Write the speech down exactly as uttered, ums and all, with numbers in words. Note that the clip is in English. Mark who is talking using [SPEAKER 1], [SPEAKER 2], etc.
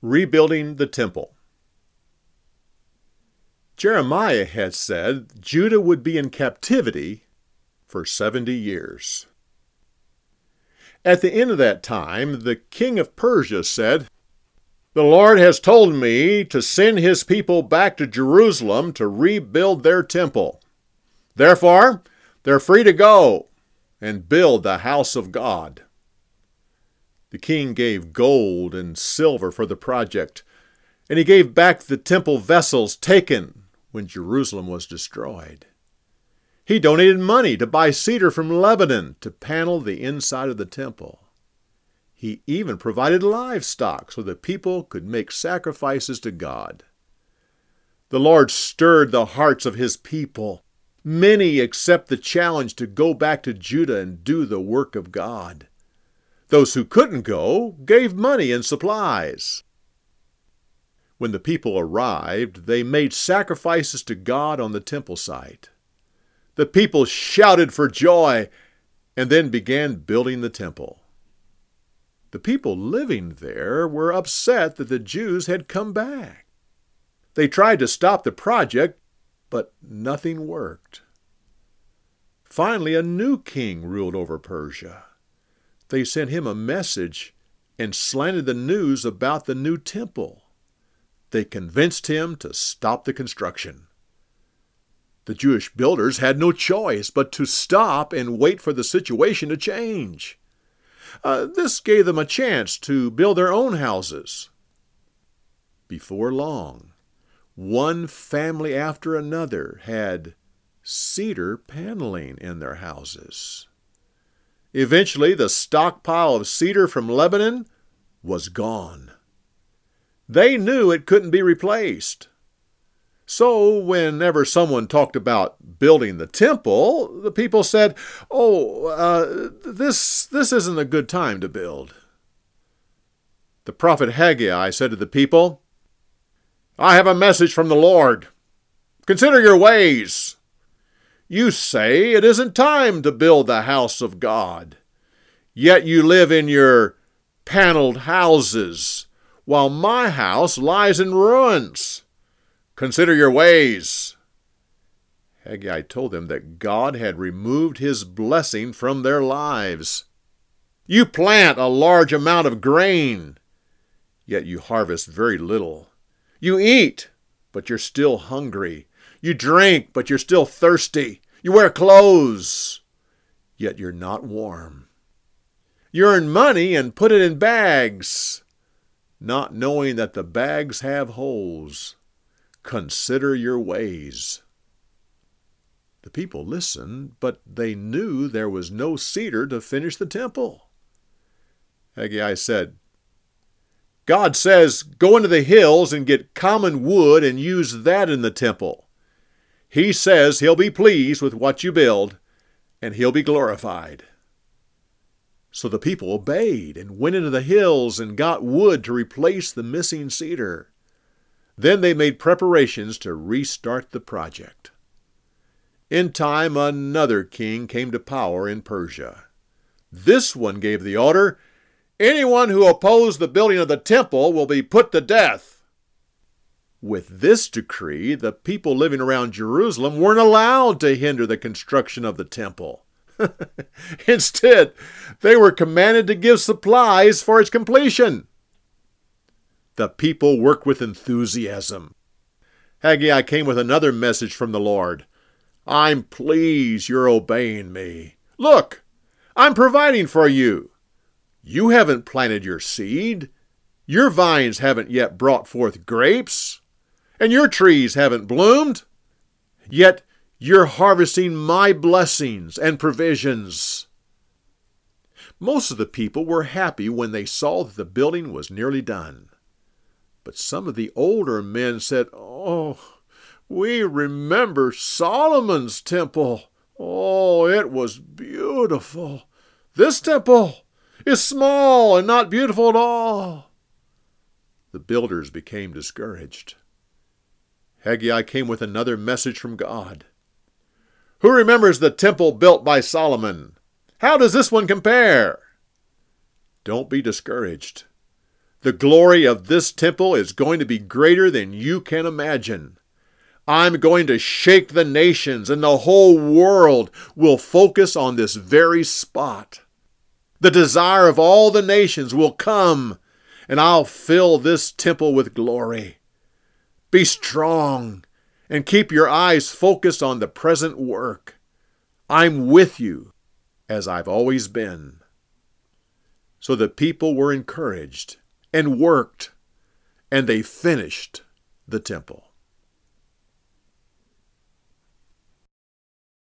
[SPEAKER 1] Rebuilding the temple. Jeremiah had said Judah would be in captivity for seventy years. At the end of that time, the king of Persia said, "The Lord has told me to send his people back to Jerusalem to rebuild their temple. Therefore, they're free to go and build the house of God." The king gave gold and silver for the project, and he gave back the temple vessels taken when Jerusalem was destroyed. He donated money to buy cedar from Lebanon to panel the inside of the temple. He even provided livestock so the people could make sacrifices to God. The Lord stirred the hearts of his people. Many accept the challenge to go back to Judah and do the work of God. Those who couldn't go gave money and supplies. When the people arrived, they made sacrifices to God on the temple site. The people shouted for joy and then began building the temple. The people living there were upset that the Jews had come back. They tried to stop the project, but nothing worked. Finally, a new king ruled over Persia. They sent him a message and slanted the news about the new temple. They convinced him to stop the construction. The Jewish builders had no choice but to stop and wait for the situation to change. Uh, this gave them a chance to build their own houses. Before long, one family after another had cedar paneling in their houses. Eventually, the stockpile of cedar from Lebanon was gone. They knew it couldn't be replaced. So whenever someone talked about building the temple, the people said, "Oh, uh, this, this isn't a good time to build." The prophet Haggai said to the people, "I have a message from the Lord. Consider your ways. You say it isn't time to build the house of God, yet you live in your paneled houses, while my house lies in ruins. Consider your ways." Haggai told them that God had removed his blessing from their lives. You plant a large amount of grain, yet you harvest very little. You eat, but you're still hungry. You drink, but you're still thirsty. You wear clothes, yet you're not warm. You earn money and put it in bags, not knowing that the bags have holes. Consider your ways. The people listened, but they knew there was no cedar to finish the temple. Haggai said, "God says, go into the hills and get common wood and use that in the temple. He says he'll be pleased with what you build, and he'll be glorified." So the people obeyed and went into the hills and got wood to replace the missing cedar. Then they made preparations to restart the project. In time, another king came to power in Persia. This one gave the order, "Anyone who opposed the building of the temple will be put to death." With this decree, the people living around Jerusalem weren't allowed to hinder the construction of the temple. Instead, they were commanded to give supplies for its completion. The people worked with enthusiasm. Haggai came with another message from the Lord. "I'm pleased you're obeying me. Look, I'm providing for you. You haven't planted your seed. Your vines haven't yet brought forth grapes, and your trees haven't bloomed. Yet you're harvesting my blessings and provisions." Most of the people were happy when they saw that the building was nearly done. But some of the older men said, "Oh, we remember Solomon's temple. Oh, it was beautiful. This temple is small and not beautiful at all." The builders became discouraged. Haggai came with another message from God. "Who remembers the temple built by Solomon? How does this one compare?" Don't be discouraged. The glory of this temple is going to be greater than you can imagine. I'm going to shake the nations, and the whole world will focus on this very spot. The desire of all the nations will come, and I'll fill this temple with glory. Be strong and keep your eyes focused on the present work. I'm with you, as I've always been. So the people were encouraged and worked, and they finished the temple.